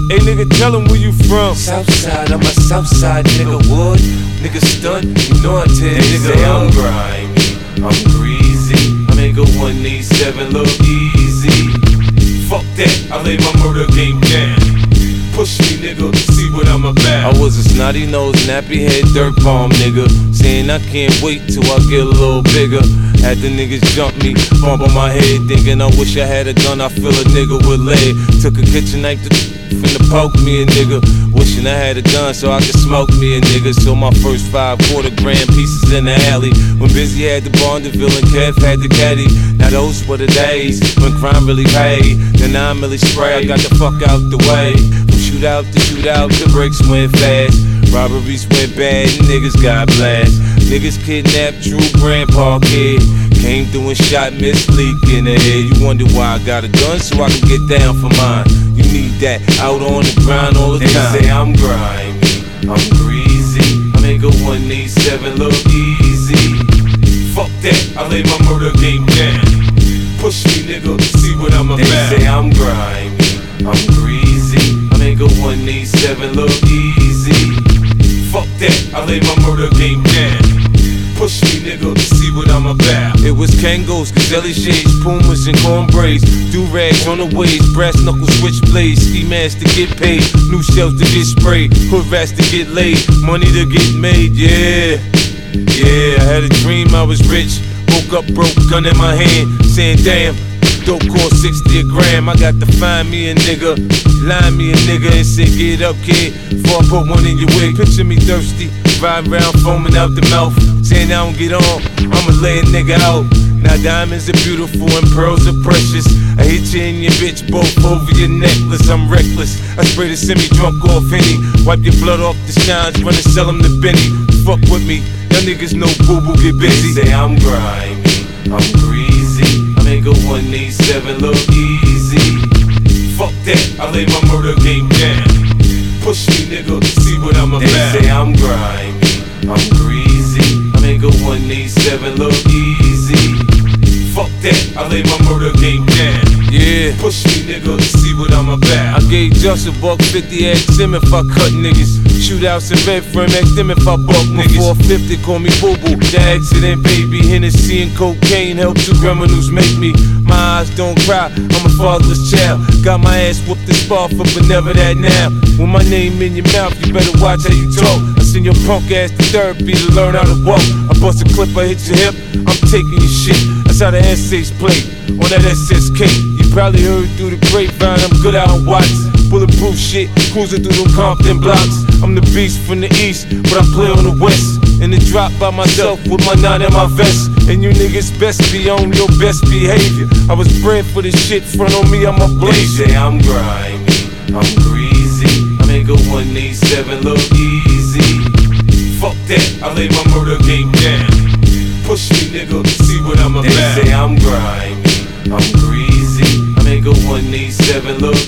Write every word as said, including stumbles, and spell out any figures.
Hey nigga, tell him where you from. Southside, I'm a Southside nigga. Wood, nigga stunt, you know I tell They nigga say I'm I'm grimy, I'm greasy. I make a one eighty-seven look easy. Fuck that, I lay my murder game down. Push me, nigga, see what I'm about. I was a snotty nose, nappy head, dirt bomb nigga, saying I can't wait till I get a little bigger. Had the niggas jump me, bump on my head, thinking I wish I had a gun. I feel a nigga with lead. Took a kitchen knife to finna poke me a nigga, wishing I had a gun so I could smoke me a nigga. So my first five quarter grand pieces in the alley, when Busy had the Bondeville and Kev had the caddy. Now those were the days when crime really paid. Then I really spray, I got the fuck out the way. From shootout to shootout, the breaks went fast. Robberies went bad and niggas got blast. Niggas kidnapped true grandpa kid, came through and shot Miss Leak in the head. You wonder why I got a gun so I can get down for mine. You need that out on the grind all the They time. say I'm grimy, I'm greasy. I make a one eighty-seven look easy. Fuck that, I lay my murder game down. Push me, nigga, see what I'm about. They say I'm grimy, I'm greasy. I make a one eighty-seven look easy. Fuck that, I lay my murder game down. Push me, nigga, see what I'm about. It was Kangos, Gazelle shades, Pumas and corn braids, do-rags on the waist, brass knuckle switchblades, ski masks to get paid, new shells to get sprayed, hood rats to get laid, money to get made, yeah. Yeah, I had a dream I was rich, woke up broke, gun in my hand, saying damn, dope cost sixty a gram. I got to find me a nigga, line me a nigga and say get up kid, before I put one in your wig. Picture me thirsty, riding around foaming out the mouth, saying I don't get on, I'ma lay a nigga out. Now diamonds are beautiful and pearls are precious. I hit you and your bitch both over your necklace. I'm reckless, I spray the semi-drunk off Henny, wipe your blood off the shines, run and sell them to Benny. Fuck with me, y'all niggas know boo-boo get busy. They say I'm grimy, I'm greasy. I make a one eighty-seven look easy. Fuck that, I lay my murder game down. Push me, nigga, see what I'm about. They say I'm grimy, I'm greasy. I make a one eighty-seven look easy. Fuck that, I lay my murder game down. Yeah, push me, nigga, see what I'm about. I gave just a buck fifty, ask him if I cut niggas. Shootouts in Redfern, ask them if I buck niggas. four fifty, call me Boo Boo. The accident, baby, Hennessy and cocaine help two criminals make me. My eyes don't cry, I'm a fatherless child. Got my ass whooped and sparred for, but never that now. When my name in your mouth, you better watch how you talk. I send your punk ass to therapy to learn how to walk. I bust a clip, I hit your hip, I'm taking your shit. That's how the essays play on that S S K. You probably heard through the grapevine, I'm good out on Watts. Bulletproof shit, cruising through them Compton blocks. I'm the beast from the east, but I play on the west. In the drop by myself with my nine in my vest. And you niggas best be on your best behavior. I was bred for this shit, front on me, I'm a blazer. They say I'm grimy, I'm greasy. I make a one eighty-seven look easy. Fuck that, I lay my murder game down. Push me, nigga, see what I'm about. They say I'm grimy, I'm greasy. I make a one eighty-seven look